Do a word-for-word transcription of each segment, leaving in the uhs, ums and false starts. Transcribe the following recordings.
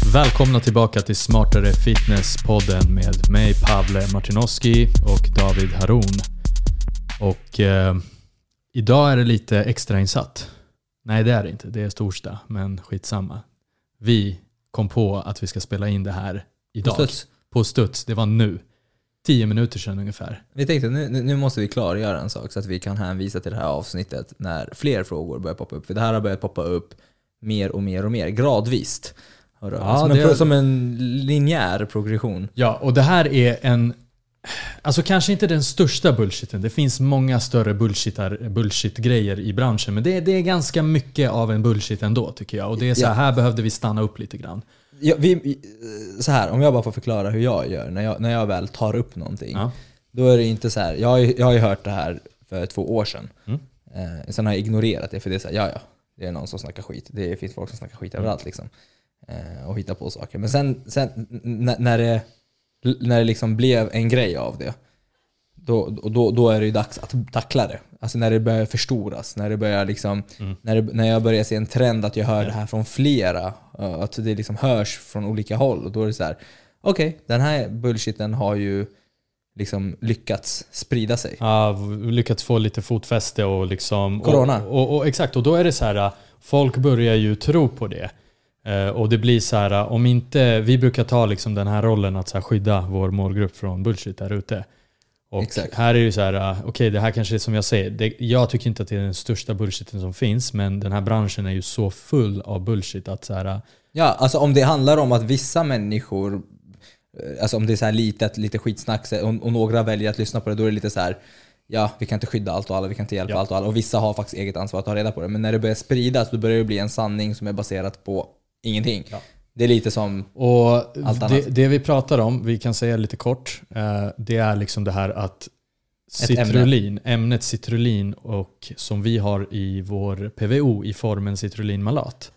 Välkomna tillbaka till Smartare Fitness-podden med mig Pavle Martinoski och David Haroun. Och eh, idag är det lite extrainsatt. Nej, det är det inte. Det är torsdag, men skitsamma. Vi kom på att vi ska spela in det här idag. På studs. På studs. Det var nu. Tio minuter sedan ungefär. Vi tänkte nu, nu måste vi klargöra en sak så att vi kan hänvisa till det här avsnittet när fler frågor börjar poppa upp. För det här har börjat poppa upp mer och mer och mer, gradvis. Ja, som, en, är... som en linjär progression. Ja, och det här är en... Alltså kanske inte den största bullshiten. Det finns många större bullshitar, bullshit-grejer i branschen. Men det, det är ganska mycket av en bullshit ändå, tycker jag. Och det är så här, ja. här behövde vi stanna upp lite grann. Ja, vi, så här, om jag bara får förklara hur jag gör när jag, när jag väl tar upp någonting. Ja. Då är det inte så här, jag har, jag har ju hört det här för två år sedan. Mm. Eh, sen har jag ignorerat det, för det är så här, ja ja, det är någon som snackar skit. Det finns folk som snackar skit mm. överallt liksom. Eh, och hittar på saker. Men sen, sen n- när det när det liksom blev en grej av det, då, då, då är det ju dags att tackla det. Alltså när det börjar förstoras, när det börjar liksom, mm. när, det, när jag börjar se en trend att jag hör det här från flera, att det liksom hörs från olika håll, och då är det så här: okej, okay, den här bullshiten har ju liksom lyckats sprida sig. Ja, lyckats få lite fotfäste och liksom... Corona. Och, och, och, exakt, och då är det så här, folk börjar ju tro på det. Och det blir så här, om inte... Vi brukar ta liksom den här rollen att så här skydda vår målgrupp från bullshit där ute. Och exakt. Här är det ju så här, okej, okay, det här kanske är som jag säger. Det, jag tycker inte att det är den största bullshiten som finns, men den här branschen är ju så full av bullshit att så här... Ja, alltså om det handlar om att vissa människor... Alltså om det är så här lite, lite skitsnack och, och några väljer att lyssna på det, då är det lite så här: ja, vi kan inte skydda allt och alla, vi kan inte hjälpa ja. allt och alla. Och vissa har faktiskt eget ansvar att ta reda på det. Men när det börjar spridas, då börjar det bli en sanning som är baserat på ingenting. Ja. Det är lite som och allt annat. Det, det vi pratar om, vi kan säga lite kort, det är liksom det här att citrulin, ämne. ämnet citrulin, och som vi har i vår P V O i formen citrulinmalat.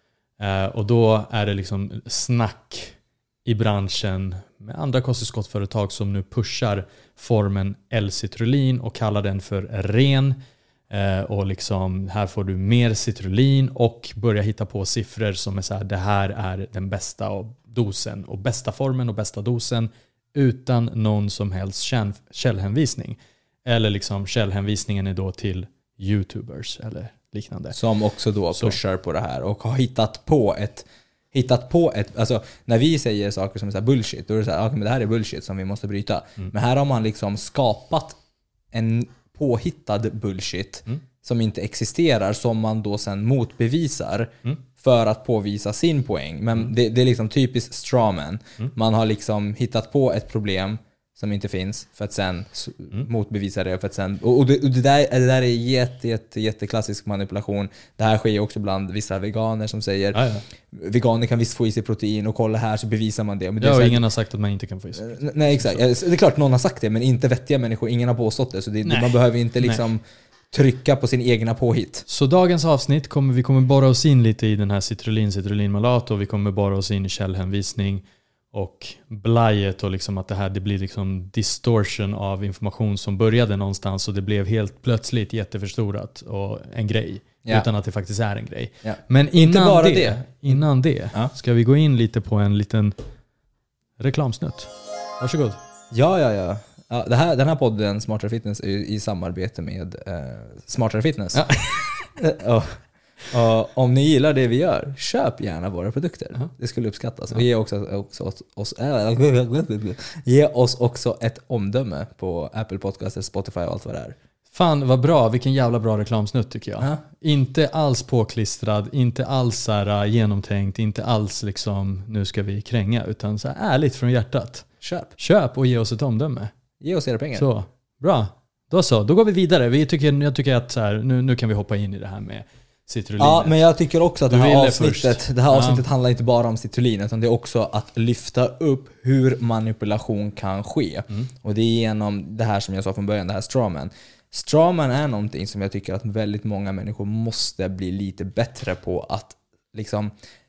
Och då är det liksom snack i branschen med andra kosttillskottsföretag som nu pushar formen L-citrulin och kallar den för ren. Eh, och liksom, här får du mer citrulin, och börja hitta på siffror som är så här: det här är den bästa dosen och bästa formen och bästa dosen, utan någon som helst källhänvisning. Eller liksom källhänvisningen är då till YouTubers eller liknande. Som också då pushar så. på det här och har hittat på ett hittat på ett, alltså när vi säger saker som är så här bullshit, då är det så här, okay, men det här är bullshit som vi måste bryta. Mm. Men här har man liksom skapat en påhittad bullshit mm. som inte existerar, som man då sen motbevisar mm. för att påvisa sin poäng. Men mm. det, det är liksom typiskt strawman. Mm. Man har liksom hittat på ett problem som inte finns för att sen mm. motbevisa det, för att sen, och det, och det, där, det där är jätte, jätte, jätteklassisk manipulation. Det här sker också bland vissa veganer som säger ah, ja. veganer kan visst få i sig protein, och kolla här så bevisar man det. Men det ja, och ingen har sagt att man inte kan få i sig protein. Nej, exakt. Så. Det är klart någon har sagt det, men inte vettiga människor. Ingen har påstått det, så det, man behöver inte liksom Nej. trycka på sin egna påhitt. Så dagens avsnitt kommer vi kommer borra oss in lite i den här citrulin, citrullinmalat, och vi kommer borra oss in i källhänvisning och blajet, och liksom att det här det blir liksom distortion av information som började någonstans, och det blev helt plötsligt jätteförstorat och en grej ja. utan att det faktiskt är en grej. Ja. Men innan Inte bara det, det. innan det ja. ska vi gå in lite på en liten reklamsnutt. Varsågod. Ja, ja, ja. ja det här, den här podden Smartare Fitness är i samarbete med eh, Smartare Fitness. Ja. och, och om ni gillar det vi gör, köp gärna våra produkter. Uh-huh. Det skulle uppskattas. Uh-huh. Och ge också, också oss, äh, ge oss också ett omdöme på Apple Podcasts, Spotify och allt vad det är. Fan vad bra, vilken jävla bra reklamsnutt tycker jag. Uh-huh. Inte alls påklistrad, inte alls så här genomtänkt, inte alls liksom nu ska vi kränga, utan så här ärligt från hjärtat. Köp. Köp och ge oss ett omdöme. Ge oss era pengar. Så, bra. Då så, då går vi vidare. Vi tycker, jag tycker att så här, nu, nu kan vi hoppa in i det här med citrullinet. Ja, men jag tycker också att det här avsnittet, det här avsnittet ja. handlar inte bara om citrulin, utan det är också att lyfta upp hur manipulation kan ske. Mm. Och det är genom det här som jag sa från början, det här strawman. Strawman är någonting som jag tycker att väldigt många människor måste bli lite bättre på att liksom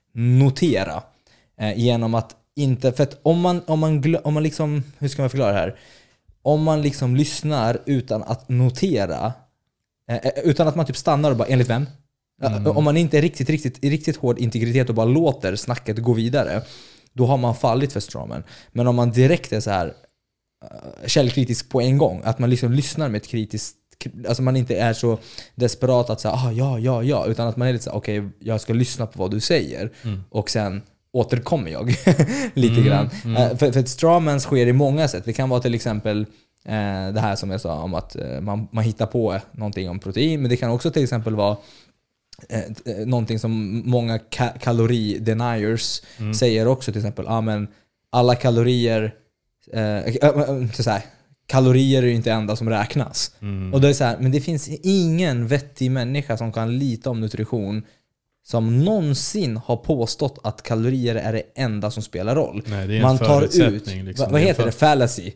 notera. Eh, genom att inte, för att om man, om man, om man liksom, hur ska man förklara det här? Om man liksom lyssnar utan att notera, eh, utan att man typ stannar och bara, enligt vem? Mm. Om man inte är riktigt, riktigt, riktigt hård integritet och bara låter snacket gå vidare, då har man fallit för strawman. Men om man direkt är så här uh, källkritisk på en gång, att man liksom lyssnar med ett kritiskt, alltså man inte är så desperat att säga ah, ja, ja, ja, utan att man är lite så här, okej, okay, jag ska lyssna på vad du säger mm. och sen återkommer jag lite mm, grann. Mm. Uh, för, för att strawmans sker i många sätt. Det kan vara till exempel uh, det här som jag sa om att uh, man, man hittar på någonting om protein, men det kan också till exempel vara uh, någonting som många ka- kalori-deniers mm. säger också, till exempel ah, men alla kalorier uh, så här, kalorier är ju inte enda som räknas. Mm. Och det är så här, men det finns ingen vettig människa som kan lita om nutrition som någonsin har påstått att kalorier är det enda som spelar roll. Nej, det är en man tar ut, liksom. vad heter det? Fallacy.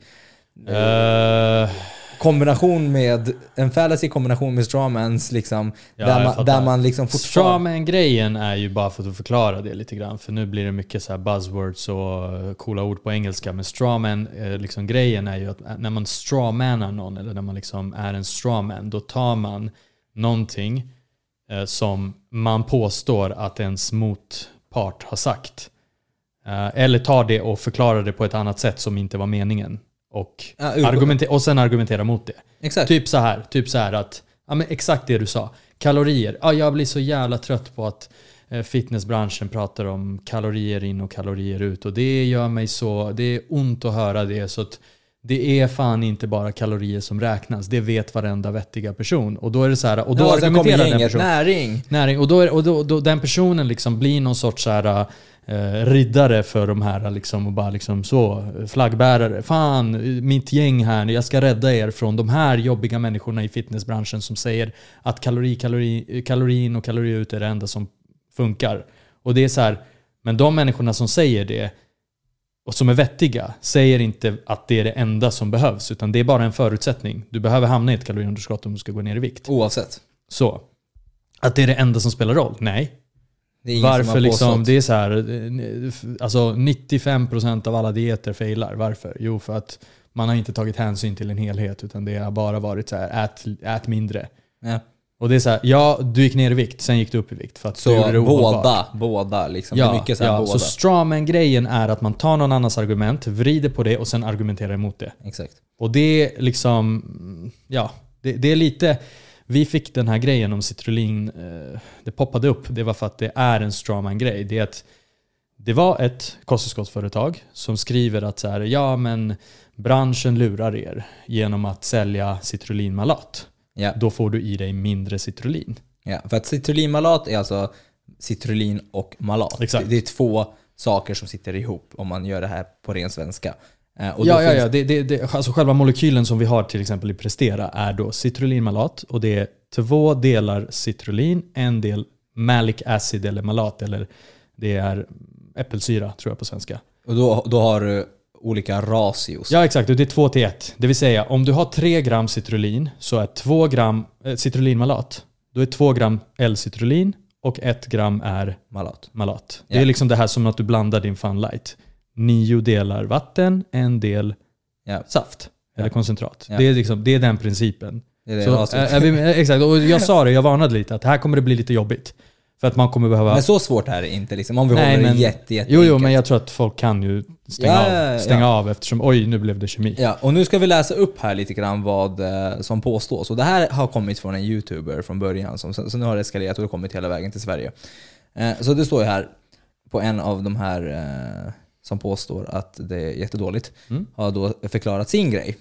Uh... Kombination med en fallacy i kombination med strawmans liksom, ja, där, man, där man liksom strawman-grejen är ju bara för att förklara det lite grann, för nu blir det mycket så här buzzwords och coola ord på engelska, men strawman liksom, grejen är ju att när man strawmanar någon eller när man liksom är en strawman, då tar man någonting eh, som man påstår att ens motpart har sagt eh, eller tar det och förklarar det på ett annat sätt som inte var meningen. Och, ja, argumenter- och sen argumentera mot det. Exakt. Typ så här, typ så här att ja, men exakt det du sa. Kalorier. Ja, jag blir så jävla trött på att eh, fitnessbranschen pratar om kalorier in och kalorier ut, och det gör mig så, det är ont att höra det, så att det är fan inte bara kalorier som räknas. Det vet varenda vettiga person. Och då är det så här, och då ja, argumenterar den personen näring. Näring och då är, och då, då den personen liksom blir någon sorts så här Eh, riddare för de här liksom, och bara liksom så flaggbärare. Fan, mitt gäng här, jag ska rädda er från de här jobbiga människorna i fitnessbranschen som säger att kalori, kalori, kalori in och kalori ut är det enda som funkar. Och det är så här, men de människorna som säger det och som är vettiga säger inte att det är det enda som behövs, utan det är bara en förutsättning. Du behöver hamna i ett kaloriunderskott om du ska gå ner i vikt. Oavsett. Så. Att det är det enda som spelar roll? Nej. Det varför liksom, det är så här, alltså nittiofem procent av alla dieter failar. Varför? Jo, för att man har inte tagit hänsyn till en helhet, utan det har bara varit så här, ät, ät mindre. Ja. Och det är så här, ja, du gick ner i vikt, sen gick du upp i vikt för att så du gjorde det båda, båda liksom. Ja, det är mycket så här, ja. båda. Så strawman-grejen är att man tar någon annans argument, vrider på det och sen argumenterar emot det. Exakt. Och det är liksom, ja, det, det är lite. Vi fick den här grejen om citrulin, eh, det poppade upp. Det var för att det är en strawman-grej. Det är att det var ett kosttillskottsföretag som skriver att så här, ja, men branschen lurar er genom att sälja citrulinmalat. Ja. Då får du i dig mindre citrulin. Ja, för att citrulinmalat är alltså citrulin och malat. Exakt. Det, det är två saker som sitter ihop om man gör det här på ren svenska. Och ja, ja, ja. Det, det, det, alltså själva molekylen som vi har till exempel i Prestera är då citrulinmalat, och det är två delar citrulin, en del malic acid eller malat, eller det är äppelsyra tror jag på svenska. Och då, då har du olika ratios. Ja, exakt. Och det är två till ett. Det vill säga, om du har tre gram citrulin så är två gram äh, citrulinmalat. Då är två gram L-citrulin och ett gram är malat. malat. Det är liksom det här som att du blandar din Funlight. Nio delar vatten, en del yeah. saft eller yeah. koncentrat. Yeah. Det, är liksom, det är den principen. Det är det så, är, är vi, exakt, och jag sa det, jag varnade lite att här kommer det bli lite jobbigt. För att man kommer behöva... Men så svårt är det inte liksom, om vi Nej, håller men, det jätte, jätte Jo, jo, men jag tror att folk kan ju stänga, ja, av, stänga ja. av eftersom, oj, nu blev det kemi. Ja, och nu ska vi läsa upp här lite grann vad eh, som påstås. Och det här har kommit från en YouTuber från början, som, så, så nu har det eskalerat och det kommit hela vägen till Sverige. Eh, så det står ju här på en av de här... Eh, som påstår att det är jättedåligt, mm. har då förklarat sin grej.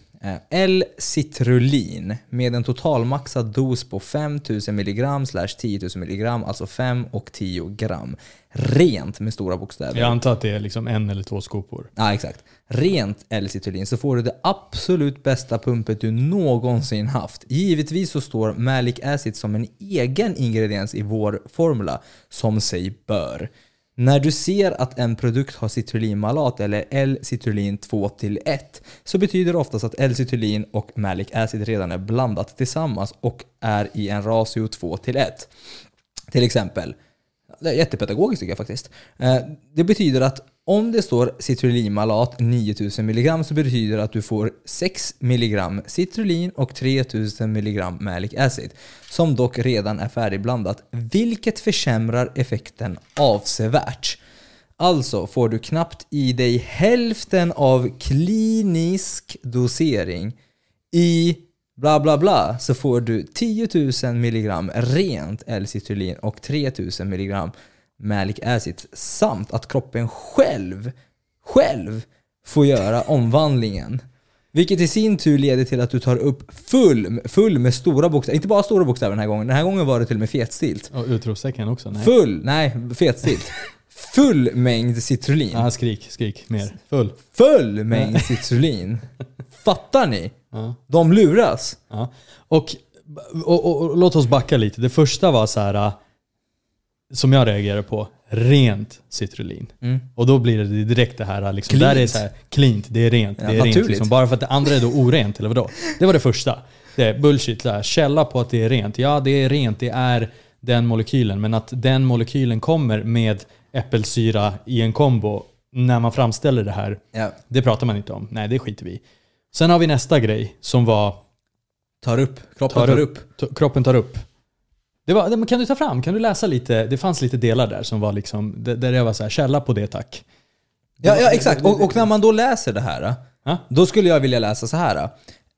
L-citrulin med en totalmaxad dos på fem tusen milligram slash tio tusen milligram, alltså fem och tio gram. Rent med stora bokstäver. Jag antar att det är liksom en eller två skopor. Ja, exakt. Rent L-citrulin, så får du det absolut bästa pumpet du någonsin haft. Givetvis så står malic acid som en egen ingrediens i vår formula, som sig bör. När du ser att en produkt har citrulinmalat eller L-citrullin två till ett, så betyder det oftast att L-citrullin och malic acid redan är blandat tillsammans och är i en ratio två till ett. Till exempel, det är jättepedagogiskt tycker jag faktiskt. Det betyder att Om det står citrulinmalat nio tusen milligram så betyder det att du får sex milligram citrulin och tre tusen milligram malic acid, som dock redan är färdigblandat, vilket försämrar effekten avsevärt. Alltså får du knappt i dig hälften av klinisk dosering i bla bla bla, så får du tio tusen milligram rent L-citrulin och tre tusen milligram malic acid, samt att kroppen själv själv får göra omvandlingen, vilket i sin tur leder till att du tar upp full full med stora bokstäver, inte bara stora bokstäver den här gången. Den här gången var det till och med fetstilt. Och utropstecken också. Nej. Full, nej, fetstilt. Full mängd citrulin. Ja, skrik, skrik mer. Full. Full mängd citrulin. Fattar ni? Ja. De luras. Ja. Och, och, och, och låt oss backa lite. Det första var så här, som jag reagerar på, rent citrulin. Mm. Och då blir det direkt det här liksom, där är det så här cleant, det är rent, ja, det är rent liksom, bara för att det andra är då orent eller vadå? Det var det första. Det är bullshit så här, källa på att det är rent. Ja, det är rent, det är den molekylen, men att den molekylen kommer med äppelsyra i en kombo när man framställer det här. Ja. Det pratar man inte om. Nej, det skiter vi. Sen har vi nästa grej som var tar upp, kroppen tar, tar upp. upp. T- kroppen tar upp. Det var, kan du ta fram? Kan du läsa lite? Det fanns lite delar där som var liksom, där jag var så här, källa på det, tack. Ja, ja exakt. Och, och när man då läser det här, ha? Då skulle jag vilja läsa så här.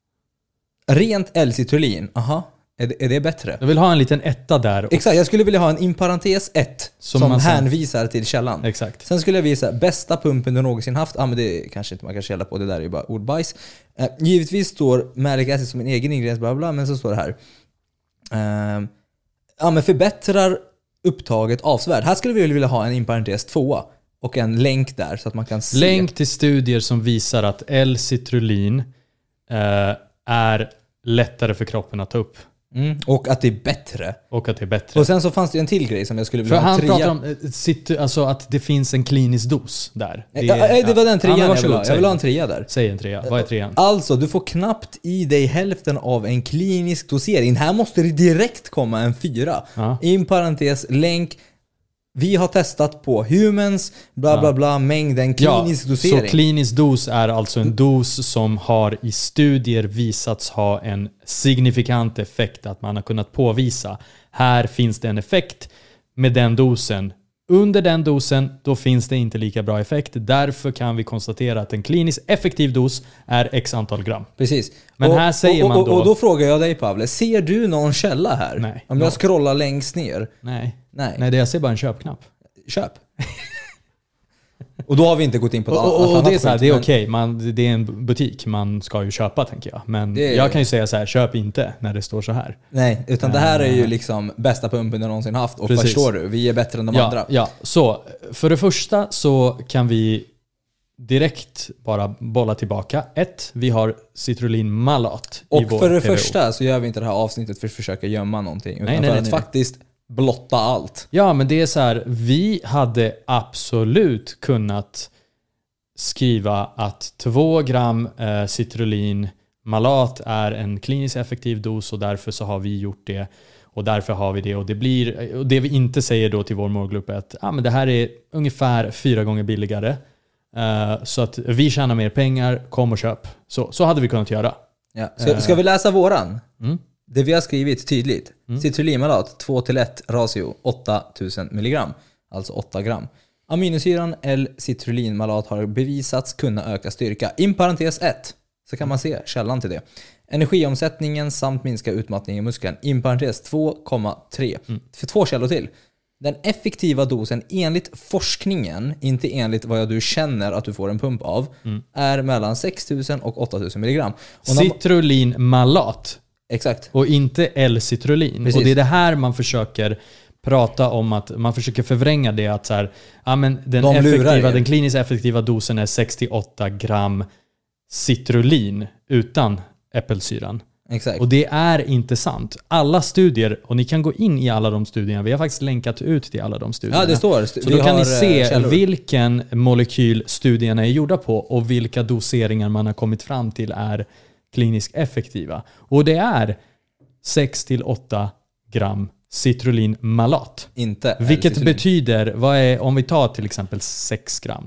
Rent L-citrulin, aha. Är det, är det bättre? Jag vill ha en liten etta där. Exakt, jag skulle vilja ha en in parentes ett som, som hänvisar till källan. Exakt. Sen skulle jag visa bästa pumpen du någonsin haft. Ja, men det kanske inte man kan källa på, det där är ju bara ordbajs. Eh, givetvis står malic acid som en egen ingrediens, bla bla, men så står det här. Eh, ja, men förbättrar upptaget avsevärt. Här skulle vi vilja ha en in parentes tvåa och en länk där så att man kan se. Länk till studier som visar att L-citrulin eh, är lättare för kroppen att ta upp. Mm. Och att det är bättre. Och att det är bättre. Och sen så fanns det en till grej som jag skulle vilja För ha. han trea. pratar om alltså att det finns en klinisk dos där. Det, ja, är, det var den trean ja, jag vill ha. Jag vill ha en trea där. Säg en trea. Vad är trean? Alltså, du får knappt i dig hälften av en klinisk dosering. Här måste det direkt komma en fyra. Ja. In parentes, länk. Vi har testat på humans, bla bla bla, mängden klinisk ja, dosering. Så klinisk dos är alltså en dos som har i studier visats ha en signifikant effekt, att man har kunnat påvisa. Här finns det en effekt med den dosen. Under den dosen, då finns det inte lika bra effekt. Därför kan vi konstatera att en kliniskt effektiv dos är x antal gram. Precis. Men och, här säger och, och, man då... Och då frågar jag dig, Pavle, ser du någon källa här? Nej. Om jag scrollar längst ner? Nej. Nej. Nej, det jag ser bara en köpknapp. Köp. Och då har vi inte gått in på ett och, och, och det är så här, det är okej. Okay. Det är en butik, man ska ju köpa, tänker jag. Men är, jag kan ju säga så här, köp inte när det står så här. Nej, utan det här är ju liksom bästa pumpen du någonsin haft. Och precis. Förstår du, vi är bättre än de ja, andra. Ja, så för det första så kan vi direkt bara bolla tillbaka. Ett, vi har citrulinmalat och i vår för det P V O. första så gör vi inte det här avsnittet för att försöka gömma någonting. Utan nej, för nej, att nej. faktiskt blotta allt. Ja, men det är så här, vi hade absolut kunnat skriva att två gram eh, citrulinmalat är en kliniskt effektiv dos och därför så har vi gjort det och därför har vi det och det blir och det vi inte säger då till vår målgrupp är att ah, men det här är ungefär fyra gånger billigare uh, så att vi tjänar mer pengar, kom och köp. Så, så hade vi kunnat göra. Ja. Ska, ska vi läsa våran? Mm. Det vi har skrivit tydligt. Mm. Citrulinmalat två till ett ratio åtta tusen milligram. Alltså åtta gram. Aminosyran L-citrullinmalat har bevisats kunna öka styrka. In parentes ett. Så kan man se källan till det. Energiomsättningen samt minska utmattning i muskeln. In parentes två komma tre. Mm. För två källor till. Den effektiva dosen enligt forskningen, inte enligt vad du känner att du får en pump av, mm. är mellan sex tusen och åtta tusen milligram. Och citrulinmalat. Exakt. Och inte L-citrulin. Precis. Och det är det här man försöker prata om, att man försöker förvränga det att så här, ja, men den, De effektiva, den kliniskt effektiva dosen är sextioåtta gram citrulin utan äppelsyran. Exakt. Och det är inte sant. Alla studier, och ni kan gå in i alla de studierna, vi har faktiskt länkat ut till alla de studierna. Ja, det står. Så vi då kan ni se källor. Vilken molekyl studierna är gjorda på och vilka doseringar man har kommit fram till är kliniskt effektiva. Och det är sex till åtta gram citrulinmalat. Inte vilket betyder, vad är, om vi tar till exempel sex gram då,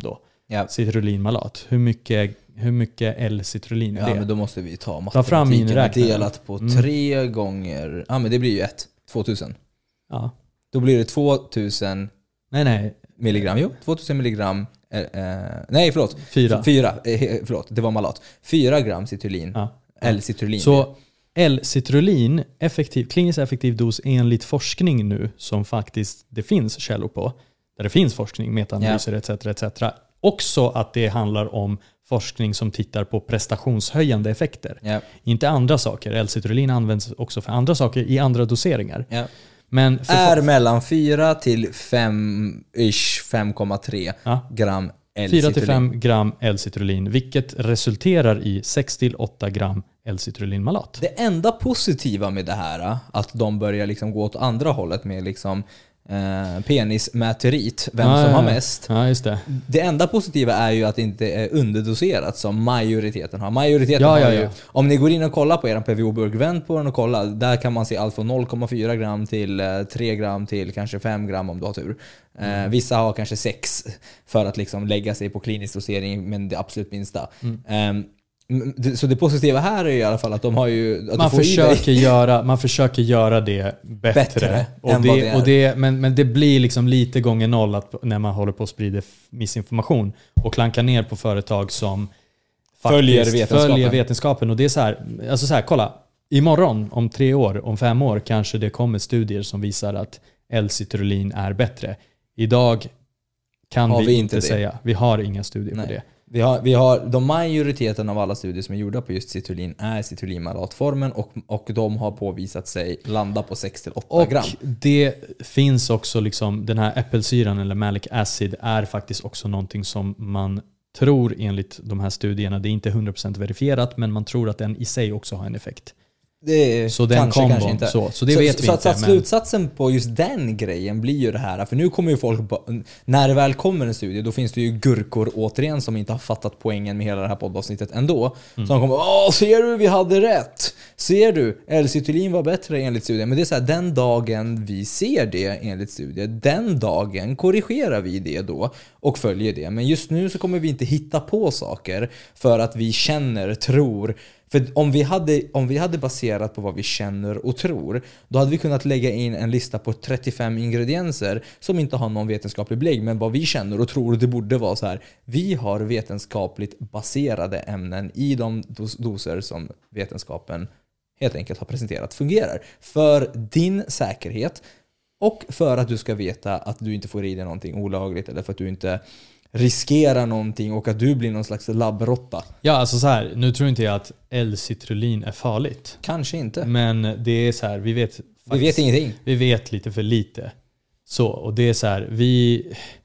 Ja. citrullinmalat. Hur mycket, hur mycket L-citrulin är ja, det? Men då måste vi ta Ta fram matematiken delat på mm. tre gånger. Ja, men det blir ju ett. tvåtusen. Ja. Då blir det tvåtusen nej, nej. milligram. Jo, tvåtusen milligram. Eh, eh, nej, förlåt. Fyra. Fyra. Eh, förlåt, det var malat. Fyra gram citrulin. Ja. L-citrulin. Så L-citrulin, effektiv, kliniskt effektiv dos enligt forskning nu, som faktiskt det finns källor på, där det finns forskning, metaanalyser yeah. etc, et cetera. Också att det handlar om forskning som tittar på prestationshöjande effekter. Yeah. Inte andra saker. L-citrulin används också för andra saker i andra doseringar. Yeah. Men för är mellan fyra till fem ish fem komma tre ja. gram L-citrulin. fyra till fem gram L-citrulin, vilket resulterar i sex till åtta gram L-citrulinmalat. Det enda positiva med det här, att de börjar liksom gå åt andra hållet med liksom eh, penismäterit, vem ja, som ja, har mest. Ja, just det. Det enda positiva är ju att det inte är underdoserat som majoriteten har. Majoriteten ja, har ja, ju, ja. om ni går in och kollar på er P V O-burk, vänd på den och kolla, där kan man se allt från noll komma fyra gram till tre gram till kanske fem gram om du har tur. Mm. Eh, vissa har kanske sex för att liksom lägga sig på klinisk dosering, men det absolut minsta. Mm. Eh, Så det positiva här är i alla fall att de har ju... Att man, försöker göra, man försöker göra det bättre. bättre och det, det och det, men, men det blir liksom lite gånger noll att, när man håller på att sprida missinformation och klankar ner på företag som följer vetenskapen. följer vetenskapen. Och det är så här, alltså så här, kolla. Imorgon, om tre år, om fem år kanske det kommer studier som visar att L-citrulin är bättre. Idag kan vi, vi inte det. säga. Vi har inga studier Nej. på det. Vi har, vi har, de majoriteten av alla studier som är gjorda på just citrulin är citrulinmalatformen och, och de har påvisat sig landa på sex till åtta gram. Och det finns också liksom, den här äppelsyran eller malic acid är faktiskt också någonting som man tror enligt de här studierna, det är inte hundra procent verifierat, men man tror att den i sig också har en effekt. Det så den kanske, kombon, kanske inte. Så, så det så, vet så, vi så inte. Att, så att slutsatsen på just den grejen blir ju det här. För nu kommer ju folk, när det väl kommer en studie, då finns det ju gurkor återigen som inte har fattat poängen med hela det här poddavsnittet ändå. Mm. Som kommer, åh, ser du, vi hade rätt. Ser du, L-citulin var bättre enligt studien. Men det är så här, den dagen vi ser det enligt studien, den dagen korrigerar vi det då och följer det. Men just nu så kommer vi inte hitta på saker för att vi känner, tror. För om vi, hade, om vi hade baserat på vad vi känner och tror, då hade vi kunnat lägga in en lista på trettiofem ingredienser som inte har någon vetenskaplig belägg. Men vad vi känner och tror, det borde vara så här. Vi har vetenskapligt baserade ämnen i de dos- doser som vetenskapen helt enkelt har presenterat fungerar. För din säkerhet och för att du ska veta att du inte får i dig någonting olagligt eller för att du inte riskera någonting och att du blir någon slags labbrotta. Ja, alltså så här, nu tror inte jag att L-citrulin är farligt. Kanske inte. Men det är så här, vi vet faktiskt, vi vet ingenting. Vi vet lite för lite. Så, och det är så här, vi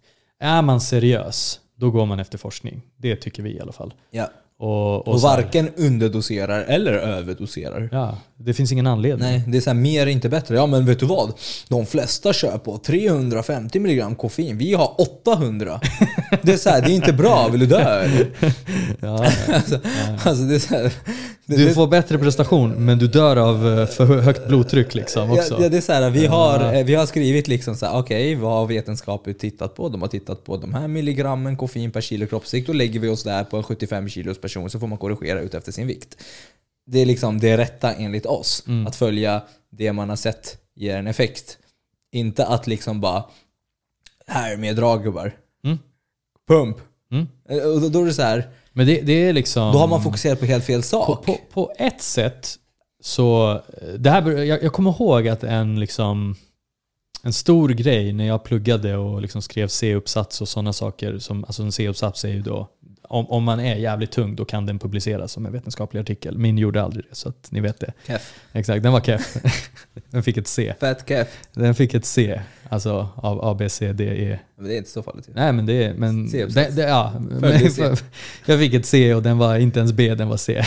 är man seriös, då går man efter forskning. Det tycker vi i alla fall. Ja. Och, och, och varken underdoserar eller överdoserar. Ja, det finns ingen anledning. Nej, det är så här, mer är inte bättre. Ja, men vet du vad? De flesta kör på trehundrafemtio milligram koffein. Vi har åttahundra. Det är så här, det är inte bra. Vill du dö? Ja, ja. alltså, ja. alltså det är så här, det, du det, får bättre prestation, men du dör av för högt blodtryck liksom också. Ja, det är så här, vi har ja. vi har skrivit liksom så här, okej, okay, vad har vetenskapen tittat på? De har tittat på de här milligrammen koffein per kilo kroppsvikt. Då lägger vi oss där på en sjuttiofem kilos person, så får man korrigera ut efter sin vikt. Det är liksom det rätta enligt oss. Mm. Att följa det man har sett ger en effekt. Inte att liksom bara här med draggubbar. Mm. Pump. Mm. Och då, då är det så här. Men det, det är liksom, då har man fokuserat på helt fel sak. På, på, på ett sätt så det här, jag, jag kommer ihåg att en liksom en stor grej när jag pluggade och liksom skrev C-uppsats och sådana saker som, alltså en C-uppsats är ju då Om, om man är jävligt tung, då kan den publiceras som en vetenskaplig artikel. Min gjorde aldrig det, så att ni vet det. Keff. Exakt, den var keff. Den fick ett C. Fett keff. Den fick ett C, alltså av A, B, C, D, E. Men det är inte så farligt. Nej, men det är... Men det, det, ja, men, jag fick ett C och den var inte ens B, den var C.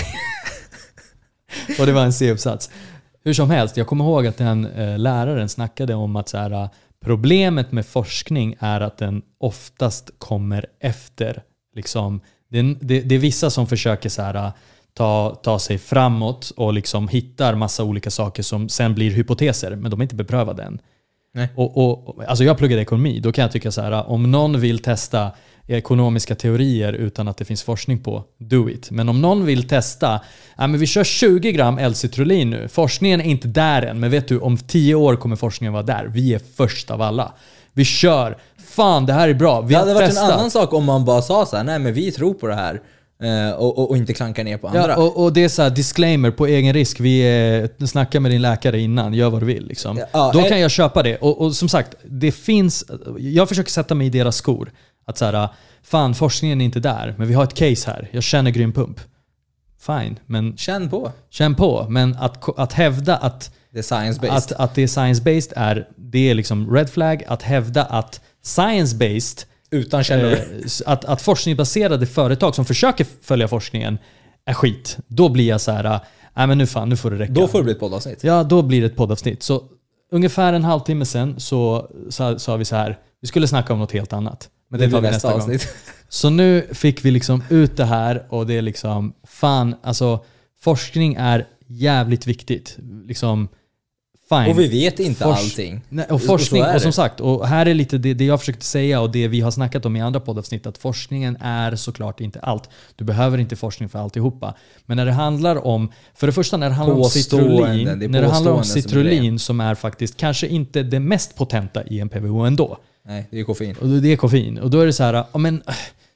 Och det var en C-uppsats. Hur som helst, jag kommer ihåg att den eh, läraren snackade om att så här, problemet med forskning är att den oftast kommer efter. Liksom, det, det, det är vissa som försöker så här, ta, ta sig framåt och liksom hittar massa olika saker som sen blir hypoteser, men de är inte beprövade än. Nej. Och, och, alltså jag pluggade ekonomi, då kan jag tycka så här, om någon vill testa ekonomiska teorier utan att det finns forskning på, do it. Men om någon vill testa, ja, men vi kör tjugo gram L-citrulin nu. Forskningen är inte där än, men vet du, om tio år kommer forskningen vara där. Vi är först av alla. Vi kör. Fan, det här är bra. Vi det hade varit testat. en annan sak om man bara sa så här: nej men vi tror på det här. Och, och, och inte klankar ner på andra. Ja, och, och det är så här, disclaimer på egen risk. Vi är, snackar med din läkare innan, gör vad du vill liksom. Ja, då kan jag köpa det. Och, och som sagt, det finns, jag försöker sätta mig i deras skor. Att så här, fan, forskningen är inte där, men vi har ett case här. Jag känner grym pump. Fine, men känn på. Känn på, men att, att hävda att det är science-based. Att, att det är science-based är, det är liksom red flag. Att hävda att science-based utan källor. Att, att forskningsbaserade företag som försöker följa forskningen är skit. Då blir jag så här, nej men nu fan, nu får det räcka. Då får det bli ett poddavsnitt. Ja, då blir det ett poddavsnitt. Så ungefär en halvtimme sen så sa, sa vi så här, vi skulle snacka om något helt annat. Men det, det tar vi nästa, nästa gång. Så nu fick vi liksom ut det här och det är liksom, fan, alltså forskning är jävligt viktigt. Liksom, fine. Och vi vet inte Fors- allting. Nej, och forskning, och, och som sagt, och här är lite det, det jag försökte säga och det vi har snackat om i andra poddavsnitt, att forskningen är såklart inte allt. Du behöver inte forskning för alltihopa. Men när det handlar om, för det första när det handlar om citrulin, det när det handlar om citrulin som är faktiskt kanske inte det mest potenta i en P V O ändå. Nej, det är koffein. Och det är koffein. Och då är det så här, men,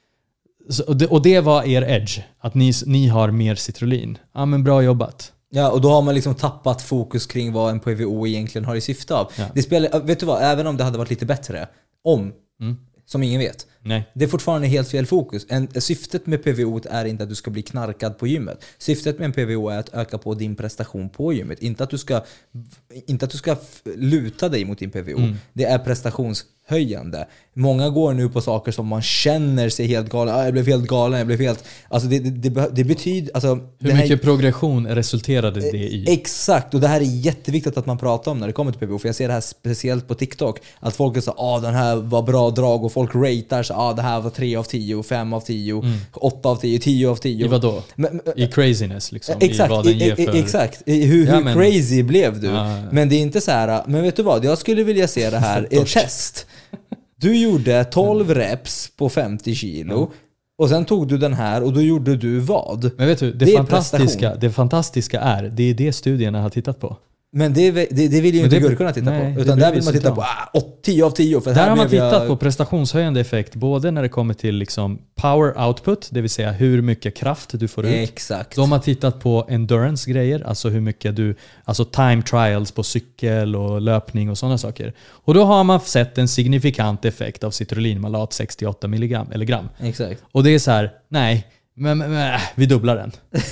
och, det, och det var er edge, att ni, ni har mer citrulin. Ja, men bra jobbat. Ja, och då har man liksom tappat fokus kring vad en P V O egentligen har i syfte av. Ja. Det spelar, vet du vad, även om det hade varit lite bättre, om, mm. som ingen vet, Nej. det är fortfarande helt fel fokus. En, syftet med P V O är inte att du ska bli knarkad på gymmet. Syftet med en P V O är att öka på din prestation på gymmet. Inte att du ska, inte att du ska luta dig mot din P V O. Mm. Det är prestationshöjande. Många går nu på saker som man känner sig helt galen. Ah, jag blev helt galen, jag blev helt... Alltså det, det, det, det betyder... Alltså, hur mycket här, progression resulterade det i? Exakt, och det här är jätteviktigt att man pratar om när det kommer till P V O. För jag ser det här speciellt på TikTok. Att folk säger att ah, den här var bra drag och folk ratear så ah, det här var tre av tio, fem av tio, mm. åtta av tio, tio av tio. I vadå? Men, I craziness liksom? Exakt, i vad den ger för... exakt. I hur, ja, hur men, crazy blev du? Ja, ja. Men det är inte så här, men vet du vad? Jag skulle vilja se det här i ett test. Du gjorde tolv reps på femtio kilo. Ja. Och sen tog du den här och då gjorde du vad? Men vet du, det, det, fantastiska, det fantastiska är, det är det studierna har tittat på. Men det, det, det vill ju inte gurkorna titta nej, på. Utan där vill man titta på ah, tio av tio. För där här har man tittat jag... på prestationshöjande effekt. Både när det kommer till liksom power output, det vill säga hur mycket kraft du får ut. Exakt. Då har man tittat på endurance-grejer, alltså hur mycket du, alltså time trials på cykel och löpning och sådana saker. Och då har man sett en signifikant effekt av citrullinmalat sextioåtta milligram eller gram. Exakt. Och det är så här, nej, men, men, men vi dubblar den.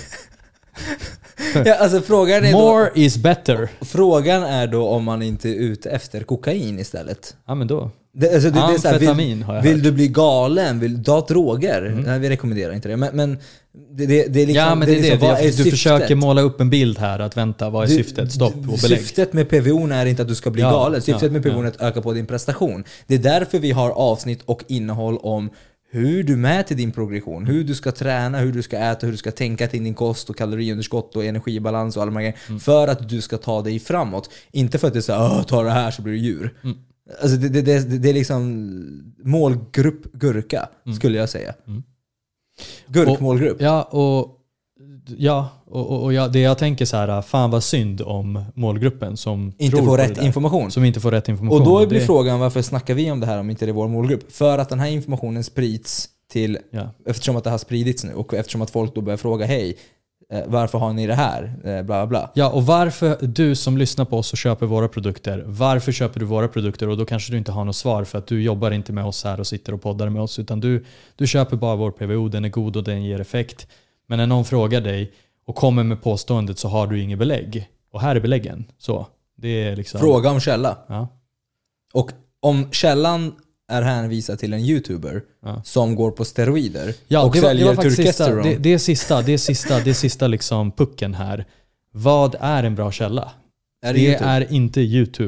Ja, alltså frågan är More då, is better. Frågan är då om man inte är ute efter kokain istället. Ja, men då. Det, alltså det, Amfetamin det är så här, vill, har jag vill hört. du bli galen? Vill du ha droger? Mm. Nej, vi rekommenderar inte det. Men, men det, det, det är liksom... Ja, men det är det. Liksom, det, vad är du syftet? försöker måla upp en bild här att vänta, vad är du, syftet? Stopp och belägg. Syftet med P V O är inte att du ska bli ja, galen. Syftet ja, med P V O ja. är att öka på din prestation. Det är därför vi har avsnitt och innehåll om hur du mäter din progression, hur du ska träna, hur du ska äta, hur du ska tänka till din kost och kaloriunderskott och energibalans och alla de här grejerna. Mm. För att du ska ta dig framåt. Inte för att det är så här, ta det här så blir du djur. Mm. Alltså det, det, det, det är liksom målgrupp gurka, mm. skulle jag säga. Mm. Gurkmålgrupp. Och, ja, och, ja, och, och ja, det jag tänker så här, fan vad synd om målgruppen som inte tror får på rätt det där, information. Som inte får rätt information. Och då blir det... frågan, varför snackar vi om det här om inte det är vår målgrupp? För att den här informationen sprids till, ja. eftersom att det har spridits nu och eftersom att folk då börjar fråga, hej, varför har ni det här? Bla, bla, bla. Ja, och varför du som lyssnar på oss och köper våra produkter, varför köper du våra produkter? Och då kanske du inte har något svar för att du jobbar inte med oss här och sitter och poddar med oss, utan du, du köper bara vår P V O, den är god och den ger effekt. Men när någon frågar dig och kommer med påståendet så har du inget belägg. Och här är beläggen. Så, det är liksom... Fråga om källa. Ja. Och om källan är hänvisad till en YouTuber ja. som går på steroider ja, och det var, säljer det var turkesteron. Det, det är sista, det är sista, det är sista liksom pucken här. Vad är en bra källa? Är det det är inte YouTube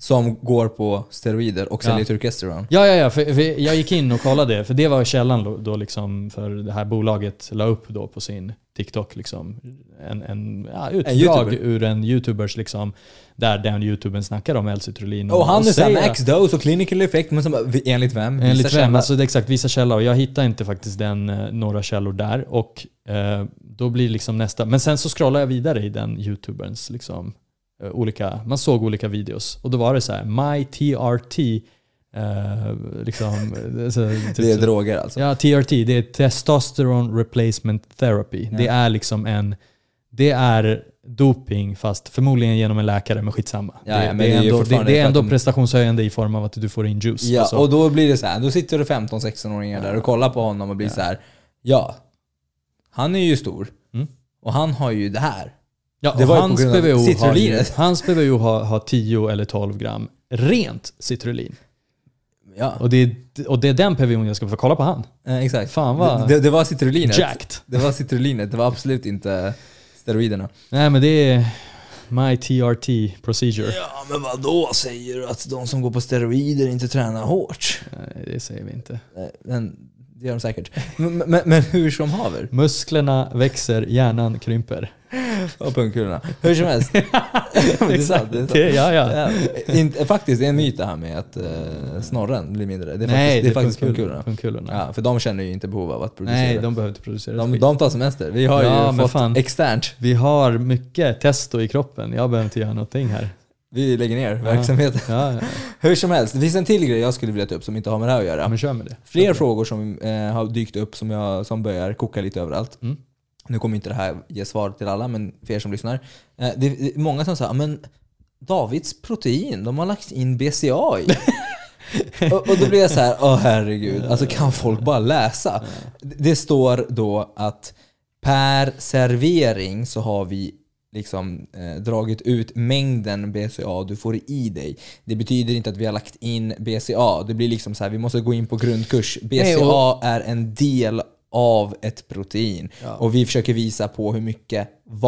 som går på steroider och säljer ja. turkesteron. Ja, ja, ja. För, för jag gick in och kollade, för det var källan då, då liksom för det här bolaget la upp då på sin TikTok liksom en, en ja, utdrag en ur en YouTubers liksom, där den YouTubern snackar om L-citrulin. Och, och han är såhär max dose och clinical effect, men som, enligt vem? Visa enligt källa. vem? Alltså det är exakt, visa källor. Och jag hittar inte faktiskt den, några källor där. Och eh, då blir liksom nästa. Men sen så scrollar jag vidare i den YouTuberns liksom olika, man såg olika videos. Och då var det så här, My T R T eh, liksom, så, typ, det är droger alltså? Ja, T R T, det är Testosterone Replacement Therapy. Ja. Det är liksom en, det är doping fast förmodligen genom en läkare, men skitsamma. Ja, det, ja, men det, är det, är ändå, det, det är ändå de... prestationshöjande i form av att du får in juice. Ja, alltså. Och då blir det så här, då sitter det femton sexton-åringar där och kollar på honom och blir ja. så här, ja, han är ju stor mm. och han har ju det här. Ja, det var hans, P V O har ju, hans P V O har, har tio eller tolv gram rent citrulin. Ja. Och, det är, och det är den P V O jag ska få kolla på han. Eh, exakt. Fan vad det, det var citrulinet. Jacked. Det var citrulinet, det var absolut inte steroiderna. Nej, men det är My T R T procedure. Ja, men vad då säger du att de som går på steroider inte tränar hårt? Nej, det säger vi inte. Men det gör de säkert. men, men, men hur som haver? Musklerna växer, hjärnan krymper. Och pungkulorna. Hur som helst. det är sant, det är sant. Det, ja, ja. Ja, inte, faktiskt, det är en myt det här med att uh, snorren blir mindre. Det är Nej, faktiskt, det är faktiskt pungkulorna. pungkulorna. Ja, för de känner ju inte behov av att producera. Nej, de behöver inte producera. De, de tar semester. Vi har ja, ju fått fan, externt. Vi har mycket testo i kroppen. Jag behöver inte göra någonting här. Vi lägger ner ja. verksamheten. Ja, ja. Hur som helst, det finns en till grej jag skulle vilja ta upp som inte har med det här att göra. Men kör med det. Fler kör frågor som eh, har dykt upp som, jag, som börjar koka lite överallt. Mm. Nu kommer inte det här ge svar till alla, men för er som lyssnar. Eh, det är många som säger, men Davids protein, de har lagt in B C A i. och, och då blir jag så här, åh herregud, alltså kan folk bara läsa? Det står då att per servering så har vi liksom eh, dragit ut mängden B C A du får i dig. Det betyder inte att vi har lagt in B C A. Det blir liksom så här, vi måste gå in på grundkurs. B C A är en del av ett protein. Ja. Och vi försöker visa på hur mycket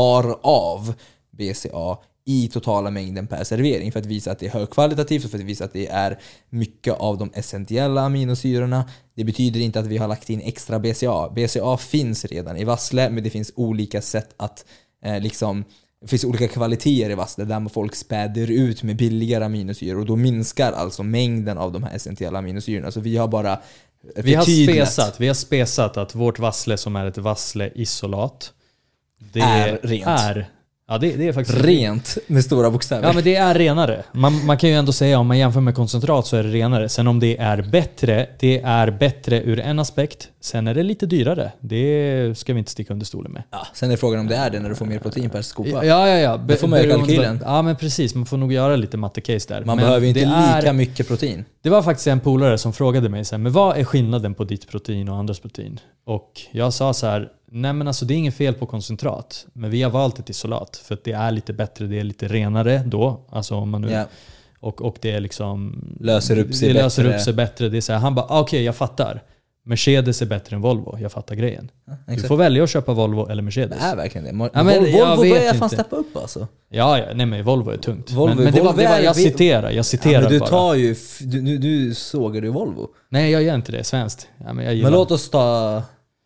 varav B C A i totala mängden per servering, för att visa att det är högkvalitativt och för att visa att det är mycket av de essentiella aminosyrorna. Det betyder inte att vi har lagt in extra B C A. B C A finns redan i vassle, men det finns olika sätt att eh, liksom, det finns olika kvaliteter i vassle där folk späder ut med billigare aminosyror, och då minskar alltså mängden av de här essentiella aminosyrorna. Så vi har bara vi har spesat, vi har spesat att vårt vassle, som är ett vassleisolat, det är rent. Är, ja, det, det är faktiskt rent med stora bokstäver. Ja, men det är renare. Man, man kan ju ändå säga, om man jämför med koncentrat så är det renare. Sen om det är bättre, det är bättre ur en aspekt. Sen är det lite dyrare. Det ska vi inte sticka under stolen med. Ja, sen är frågan om det är det när du får mer protein per skopa. Ja, ja, ja. Be- får man göra kalkylen. Ja, men precis. Man får nog göra lite matte-case där. Man men behöver ju inte lika är, mycket protein. Det var faktiskt en polare som frågade mig så här, men vad är skillnaden på ditt protein och andras protein? Och jag sa så här, nej men alltså det är inget fel på koncentrat, men vi har valt ett isolat för att det är lite bättre, det är lite renare då, alltså om man nu, yeah. och, och det är liksom löser upp sig det löser bättre. upp sig bättre. Det är så här, han bara, okej okay, jag fattar. Mercedes är bättre än Volvo, jag fattar grejen. Ja, du får välja att köpa Volvo eller Mercedes. Det är verkligen det. Mo- ja, men, Volvo jag börjar fan inte. steppa upp alltså. Ja, ja, nej men Volvo är tungt. Volvo, men men det Volvo var, det var, jag är, citerar, jag citerar ja, men du bara. tar ju, du, du, du sågar du Volvo. Nej, jag gör inte det, svenskt. Ja, men, jag men låt oss ta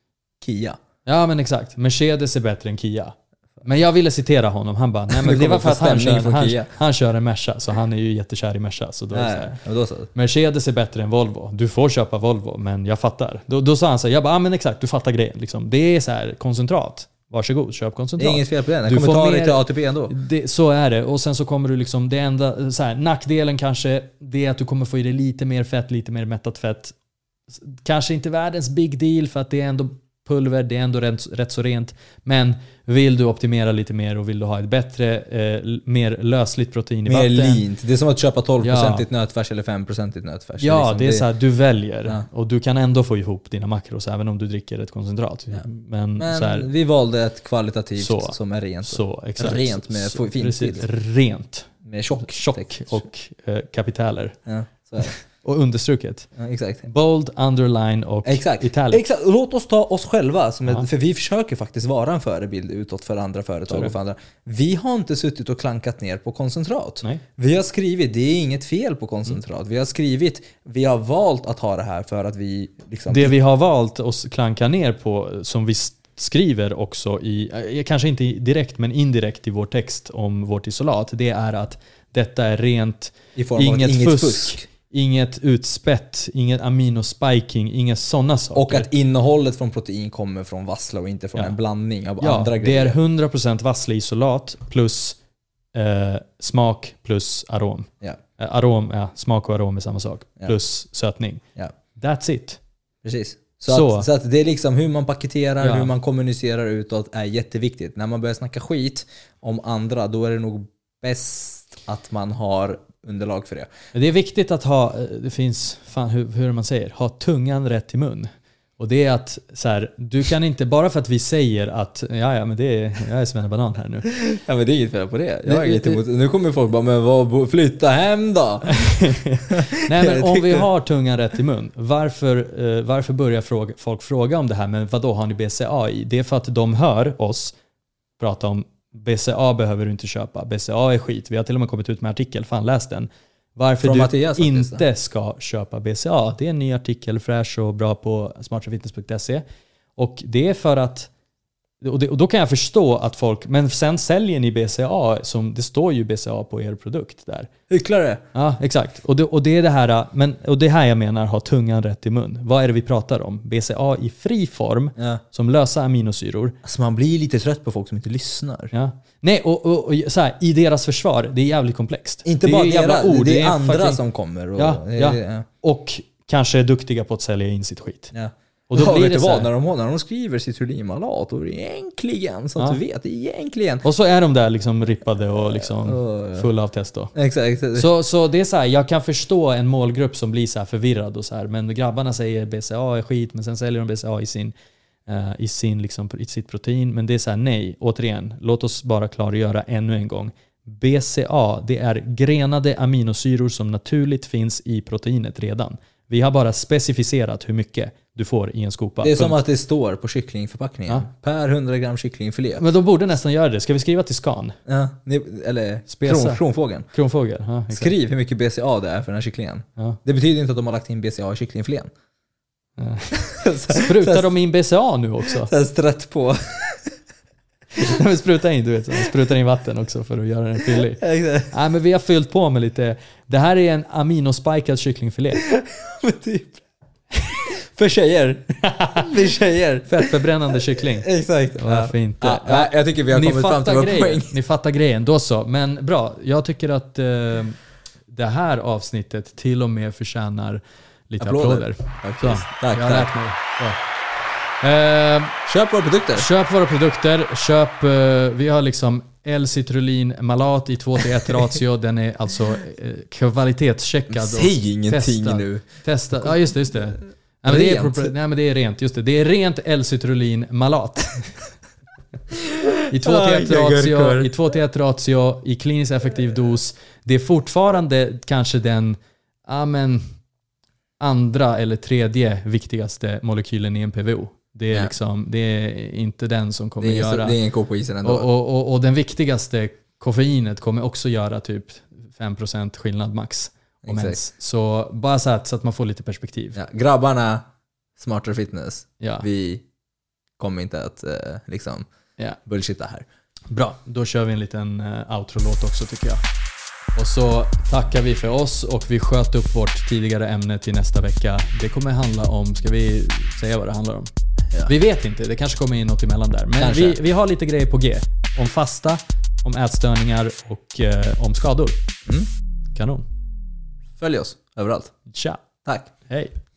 Kia. Ja, men exakt. Mercedes är bättre än Kia. Men jag ville citera honom. Han bara, nej men det var för att han kör, han, han kör en Merca, så han är ju jättekär i Merca. Så då är det så här, då så. Mercedes är bättre än Volvo. Du får köpa Volvo, men jag fattar. Då, då sa han så här, jag bara, ah, men exakt, du fattar grejen. Liksom. Det är så här, koncentrat. Varsågod, köp koncentrat. Det är inget fel på det. Jag kommer ta dig till A T P ändå. Det, så är det. Och sen så kommer du liksom, det enda, så här, nackdelen kanske, det är att du kommer få i dig lite mer fett, lite mer mättat fett. Kanske inte världens big deal, för att det är ändå pulver, det är ändå rätt, rätt så rent. Men vill du optimera lite mer och vill du ha ett bättre, eh, mer lösligt protein i mer vatten. Mer leant. Det är som att köpa tolv procent ja. nötfärs eller fem procent nötfärs. Ja, liksom det är det... så här, du väljer. Ja. Och du kan ändå få ihop dina makros även om du dricker ett koncentrat. Ja. Men, Men så här, vi valde ett kvalitativt så, som är rent. Så, exakt. Rent med så, fint. Precis, rent. Med tjock. Tjock och eh, kapitaler. Ja, så är det. Och understruket. Ja, exakt. Bold, underline och exakt. italic. Exakt. Låt oss ta oss själva. Som ett, för vi försöker faktiskt vara en förebild utåt för andra företag och för andra. Vi har inte suttit och klankat ner på koncentrat. Nej. Vi har skrivit, det är inget fel på koncentrat. Mm. Vi har skrivit, vi har valt att ha det här för att vi... Liksom, det vi har valt att klanka ner på, som vi skriver också i, kanske inte direkt men indirekt i vår text om vårt isolat, det är att detta är rent, i form inget, av inget fusk, fusk, inget utspätt, inget aminospiking, inga sådana saker. Och att innehållet från protein kommer från vassle och inte från ja. en blandning av ja, andra grejer. Det är hundra procent vassleisolat plus eh, smak plus arom. Ja. Eh, arom, ja, smak och arom är samma sak. Ja. Plus sötning. Ja. That's it. Precis. Så, så. Att, så att det är liksom hur man paketerar, ja. hur man kommunicerar utåt är jätteviktigt. När man börjar snacka skit om andra, då är det nog bäst att man har underlag för det. Det är viktigt att ha, det finns, fan hur, hur man säger, ha tungan rätt i mun. Och det är att så här, du kan inte, bara för att vi säger att ja, ja men det är, jag är svennebanan här nu. Ja men det är inget fel på det. Jag har inget emot. Nu kommer folk bara, men vad, flytta hem då. Nej men om vi har tungan rätt i mun, varför, uh, varför börjar fråga, folk fråga om det här, men vad då har ni B C A i? Det är för att de hör oss prata om B C A behöver du inte köpa. B C A är skit. Vi har till och med kommit ut med artikel, fan läs den. Varför du Mattias, inte ska köpa B C A. Det är en ny artikel, fräsch och bra på smartrefitness punkt se. Och det är för att, och, det, och då kan jag förstå att folk, men sen säljer ni B C A, som det står ju B C A på er produkt där. Hycklare. Ja, exakt. Och det, och det är det här, men, och det här jag menar, ha tungan rätt i mun. Vad är det vi pratar om? B C A i fri form, ja. som lösa aminosyror. Alltså man blir lite trött på folk som inte lyssnar. Ja. Nej, och, och, och så här, i deras försvar, det är jävligt komplext. Inte det bara är deras, ord, det är, det är andra fucking, som kommer. Och, ja, ja. ja. och kanske är duktiga på att sälja in sitt skit. Ja. Och då ja, blir vet det du så vad, här, när de, när de skriver citrulinmalat och egentligen, så att ja. du vet, egentligen. Och så är de där liksom rippade och liksom oh, ja. fulla av test då. Exakt. Så, så det är så här, jag kan förstå en målgrupp som blir så här förvirrad och så här, men grabbarna säger B C A är skit, men sen säljer de B C A i sin uh, i sin liksom, i sitt protein, men det är så här, nej, återigen, låt oss bara klargöra ännu en gång. B C A, det är grenade aminosyror som naturligt finns i proteinet redan. Vi har bara specificerat hur mycket du får i en skopa. Det är som att det står på kycklingförpackningen. Ja. Per hundra gram kycklingfilé. Men då borde nästan göra det. Ska vi skriva till Scan? Ja, eller kron, kronfågeln. Kronfågel, ja, skriv hur mycket B C A det är för den här kycklingen. Ja. Det betyder inte att de har lagt in B C A i kycklingfilén. Ja. Sprutar de in B C A nu också? Så här strött på. De sprutar in, du vet, de sprutar in vatten också för att göra den fyllig. Nej, men vi har fyllt på med lite. Det här är en aminospikad kycklingfilé. Men typ. För tjejer. För tjejer. Fettförbrännande kyckling. Exakt. Varför inte? Ja, ja, jag tycker vi har Ni kommit fram till vår poäng. Ni fattar grejen, då så. Men bra, jag tycker att uh, det här avsnittet till och med förtjänar lite applåder. applåder. Så, tack, jag har tack. lärt mig. Ja. Uh, köp våra produkter. Köp våra produkter. Köp, uh, vi har liksom L-citrulin malat i två till ett ratio. Den är alltså uh, kvalitetscheckad. Säg ingenting testad. nu. Testad. Ja, just det. Just det. Nej, men det är proper- nej men det är rent, just det. Det är rent L-citrulin malat. I två till ett ratio, i två till ett ratio, i kliniskt effektiv dos. Det är fortfarande kanske den ja, men, andra eller tredje viktigaste molekylen i en P V O. Det är, ja. liksom, det är inte den som kommer det är, göra... Det är en ko på isen ändå. Och, och, och, och den viktigaste, koffeinet, kommer också göra typ fem procent skillnad max. Ens. Så bara så att, så att man får lite perspektiv. Ja, grabbarna, Smarter Fitness. Ja. Vi kommer inte att eh, liksom ja. bullshitta här. Bra, då kör vi en liten uh, outro-låt också tycker jag. Och så tackar vi för oss och vi sköt upp vårt tidigare ämne till nästa vecka. Det kommer handla om, ska vi säga vad det handlar om? Ja. Vi vet inte, det kanske kommer in något emellan där. Men vi, vi har lite grejer på G. Om fasta, om ätstörningar och uh, om skador. Mm. Kanon. Följ oss överallt. Tja. Tack. Hej.